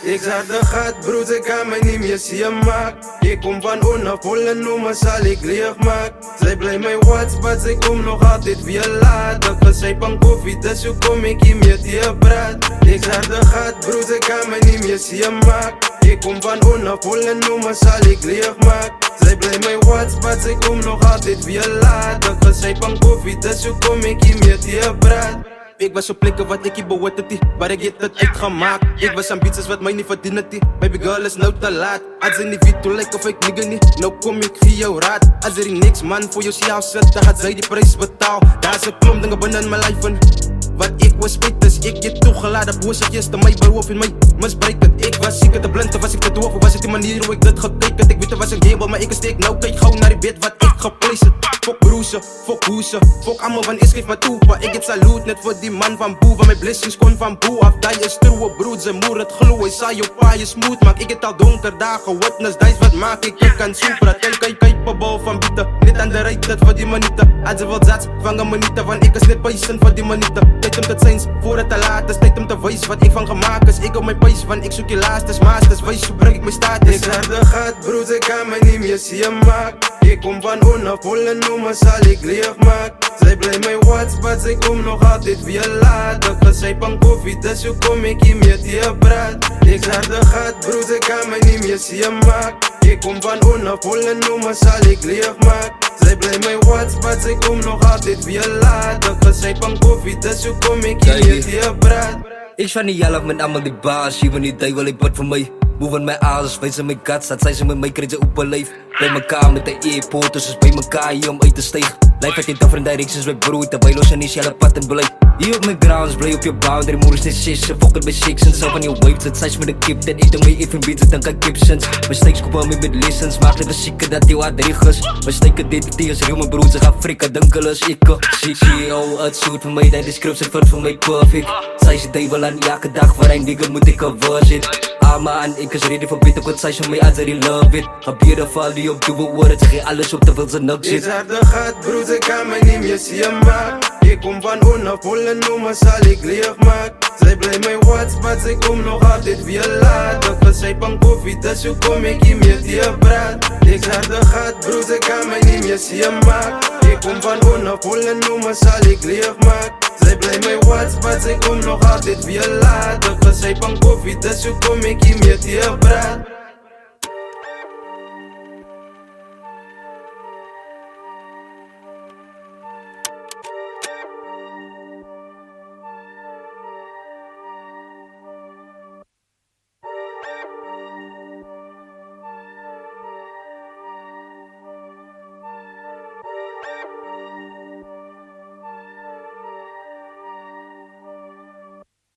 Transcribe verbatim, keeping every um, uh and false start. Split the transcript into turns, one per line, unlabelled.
Ik zag de gat, broer, ze kan me niet meer zien maak. Ik kom van onafvolle noemen, zal ik leeg maak. Zij blij mij WhatsApp, zij kom nog altijd weer laat. Dat gezegd van koffie, dus hoe kom ik hier met je praat. Ik zag de gat, broer, ze kan me niet meer zien maak. Ik kom van onafvolle noemen, zal ik leeg maak. Zij blij mij WhatsApp, zij kom nog altijd weer laat. Dat gezegd van koffie, dus hoe kom ik hier met je praat. Ik was op plekken wat ik hier behoort het, waar ik het uitgemaakt. Ik was ambities wat mij niet verdienen, baby girl is nou te laat. Als ze niet weet hoe lijkt of ik nigga niet, nou kom ik via jouw raad. Als er niks man voor jou jou zet, dan gaat zij die prijs betalen. Daar is een klomp dingen binnen mijn leven. Wat ik was spijt is, ik je toegeladen boosjes te mij beroof in mij misbruiken. Ik was ziek te blind, was ik te doof, was het die manier hoe ik dit gekeken. Ik weet het was een gamble, maar ik steek nou kijk gauw naar die bed wat ik geplaced. Fok broesen, fok hoesen, fok allemaal van is geef maar toe. Maar ik het saluut net voor die man van boe, van mijn blessings kon van boe af. Dat is troe broed, zijn moer het geloof, hij zei je pa je smooth. Maak ik het al donker dagen, witness, dat is wat maak ik, ik kan super. Kijk, kijk, kijk, babel van bieten, niet aan de rijt, dat voor die manieten. Als ze wil zat, vangen me niet, want ik is net pijzen voor die manieten. Tijd om te zijn, voor het te laat is, tijd om te wijzen wat ik van gemaakt is. Ik op mijn pijs, want ik zoek je laatste masters, wijs gebruik ik mijn status. Ik zag de gat, broer, ze kan me niet meer zien maak. Ik kom van onafvolle noemen, zal ik leeg maak. Zij blij mij WhatsApp, zij kom nog altijd weer laat. Dat gezegd van koffie, dus hoe kom ik hier met je praat. Ik zag de gat, broer, ze kan me niet meer zien maak. Ik kom van onafvolle noemen, zal ik leeg maak. Zij blij mij WhatsApp, zij kom nog altijd weer laat. Dat gezegd van koffie, dus hoe kom ik hier met je praat.
Ik zwaar niet jalof met allemaal die baas, je wil niet die wil ik bad voor mij. Moven mijn aas, wijzen mijn guts, dat zijn ze met mij, krijg ze op een lijf. Bij mekaar met de e-poort, dus bij mekaar hier om uit te stijgen. Lijf uit in different directions, wij broer, terwijl los en is jelle pad en beleid. Hier op mijn grounds, blij op je boundary, moeders niet zes, ze fokken bij six en zo van je waves. Het zijn met de kip, dat eten mij even beter dan kan Gibsons. Mijn steaks kopen me met lessons, maak leven zieken dat die wat regens. Mijn steken dit, die is real, mijn broer, ze gaan frikken, dunkelus, ik C E O, het zoet voor mij, dat is script, het voor mij perfect. Zij ze die wel aan elke dag, waar een digger moet ik een version. Man, ik is ready voor beter, wat zij ze mij als in love it. Gebeurde val die op dubbel woorden, ze geen alles op te veel ze niks zit.
Ik zag de gat, broer, ze kan me niet meer zien maak. Ik kom van onafvolle noemen, zal ik leeg maak. Zij blij mij WhatsApp, zij kom nog altijd weer laat. Dat gezegd van koffie, dus hoe kom ik hier met je praat. Ik zag de gat, broer, ze kan me niet meer zien maak. Ik kom van onafvolle noemen, zal ik leeg maak. Zij blij mij WhatsApp, zij kom nog altijd weer laat. Dat gezegd van koffie, dus hoe kom ik hier met je praat.